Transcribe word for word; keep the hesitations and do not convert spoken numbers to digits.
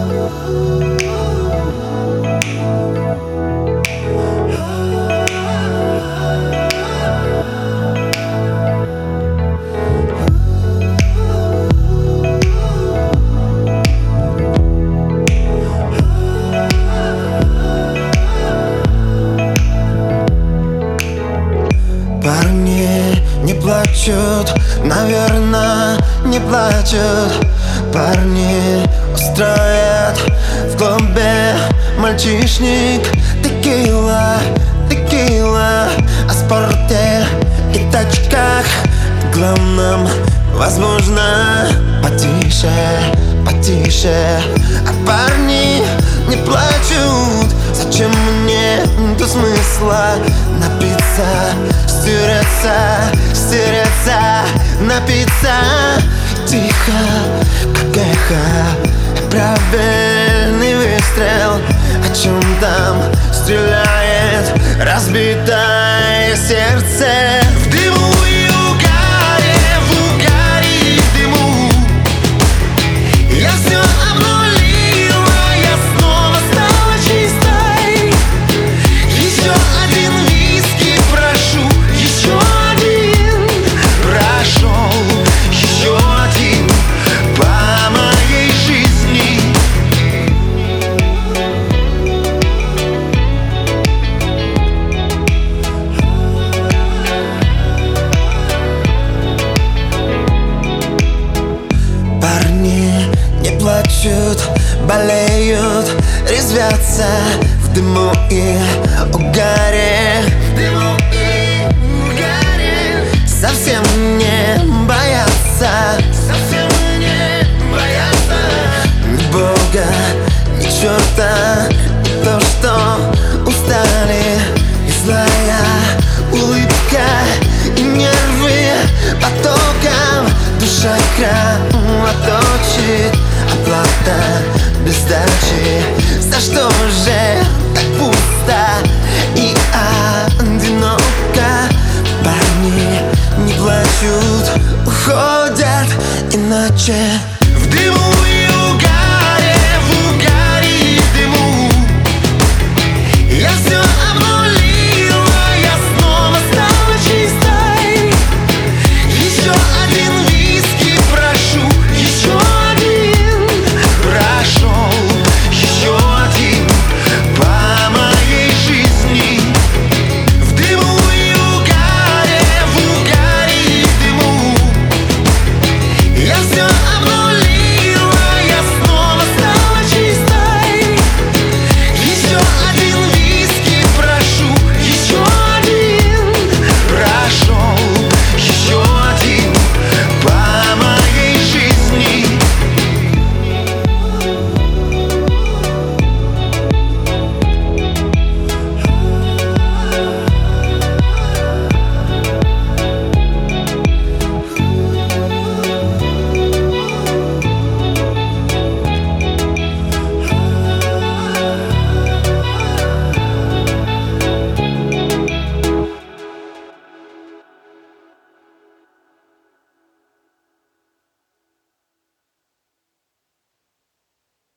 Парни не плачут, наверное, не плачут. Парни устроят в клубе мальчишник. Текила, текила, о спорте и тачках. Главном, возможно, потише, потише. А парни не плачут. Зачем мне до смысла напиться, стереться, стереться, напиться? Тихо, как эхо, правильный выстрел. О чем там стреляет разбитое сердце? В дыму и угаре, в угаре и в дыму я все обнулила, я снова стала чистой. Еще один виски прошу, еще один прошел, еще один по моей жизни. Парни не плачут, болеют, резвятся в дыму и угаре, в дыму и угаре. Совсем не боятся, совсем не боятся ни Бога, ни черта, ни то, что устали. И злая улыбка, и нервы потоком. Душа кровоточит, оплата без сдачи. За что же так пусто и одиноко? Парни не плачут, уходят иначе. В дыму